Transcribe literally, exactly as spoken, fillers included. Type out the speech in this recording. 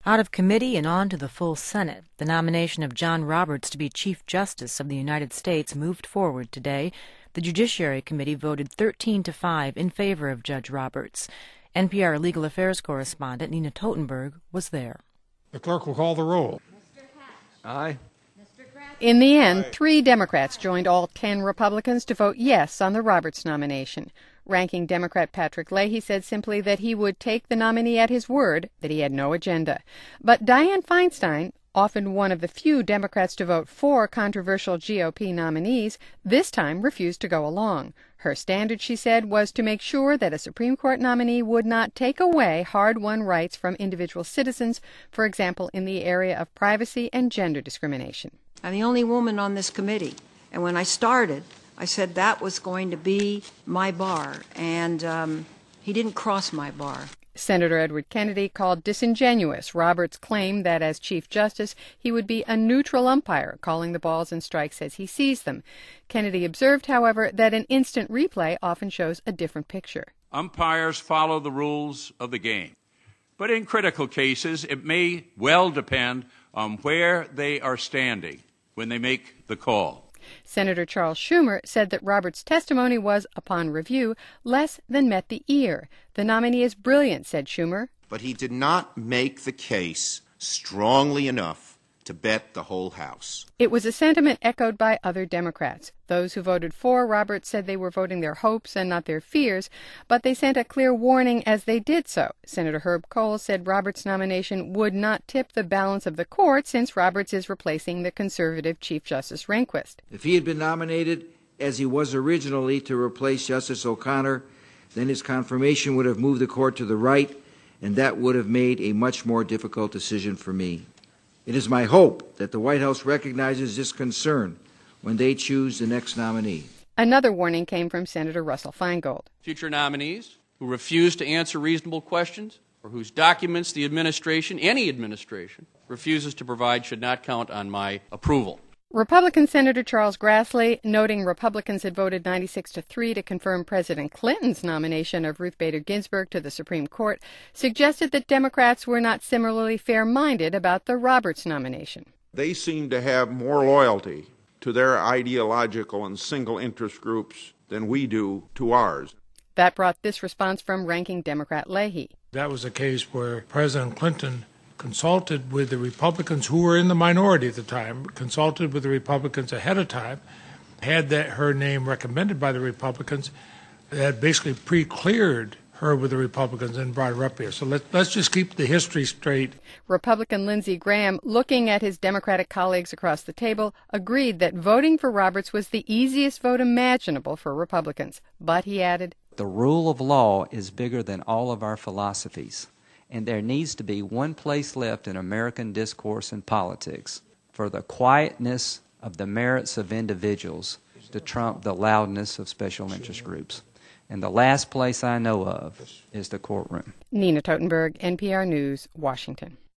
Out of committee and on to the full Senate, the nomination of John Roberts to be Chief Justice of the United States moved forward today. The Judiciary Committee voted thirteen to five in favor of Judge Roberts. N P R Legal Affairs correspondent Nina Totenberg was there. The clerk will call the roll. Mister Hatch. Aye. In the end, three Democrats joined all ten Republicans to vote yes on the Roberts nomination. Ranking Democrat Patrick Leahy said simply that he would take the nominee at his word, that he had no agenda. But Dianne Feinstein, often one of the few Democrats to vote for controversial G O P nominees, this time refused to go along. Her standard, she said, was to make sure that a Supreme Court nominee would not take away hard-won rights from individual citizens, for example, in the area of privacy and gender discrimination. I'm the only woman on this committee, and when I started, I said that was going to be my bar, and um, he didn't cross my bar. Senator Edward Kennedy called disingenuous Roberts' claim that as Chief Justice he would be a neutral umpire, calling the balls and strikes as he sees them. Kennedy observed, however, that an instant replay often shows a different picture. Umpires follow the rules of the game, but in critical cases it may well depend on where they are standing when they make the call. Senator Charles Schumer said that Roberts' testimony was, upon review, less than met the ear. The nominee is brilliant, said Schumer. But he did not make the case strongly enough to bet the whole House. It was a sentiment echoed by other Democrats. Those who voted for Roberts said they were voting their hopes and not their fears, but they sent a clear warning as they did so. Senator Herb Kohl said Roberts' nomination would not tip the balance of the court since Roberts is replacing the conservative Chief Justice Rehnquist. If he had been nominated, as he was originally, to replace Justice O'Connor, then his confirmation would have moved the court to the right, and that would have made a much more difficult decision for me. It is my hope that the White House recognizes this concern when they choose the next nominee. Another warning came from Senator Russell Feingold. Future nominees who refuse to answer reasonable questions or whose documents the administration, any administration, refuses to provide should not count on my approval. Republican Senator Charles Grassley, noting Republicans had voted ninety-six to three to confirm President Clinton's nomination of Ruth Bader Ginsburg to the Supreme Court, suggested that Democrats were not similarly fair-minded about the Roberts nomination. They seem to have more loyalty to their ideological and single interest groups than we do to ours. That brought this response from ranking Democrat Leahy. That was a case where President Clinton consulted with the Republicans who were in the minority at the time, consulted with the Republicans ahead of time, had that her name recommended by the Republicans, had basically pre-cleared her with the Republicans and brought her up here. So let, let's just keep the history straight. Republican Lindsey Graham, looking at his Democratic colleagues across the table, agreed that voting for Roberts was the easiest vote imaginable for Republicans. But he added, "The rule of law is bigger than all of our philosophies. And there needs to be one place left in American discourse and politics for the quietness of the merits of individuals to trump the loudness of special interest groups. And the last place I know of is the courtroom." Nina Totenberg, N P R News, Washington.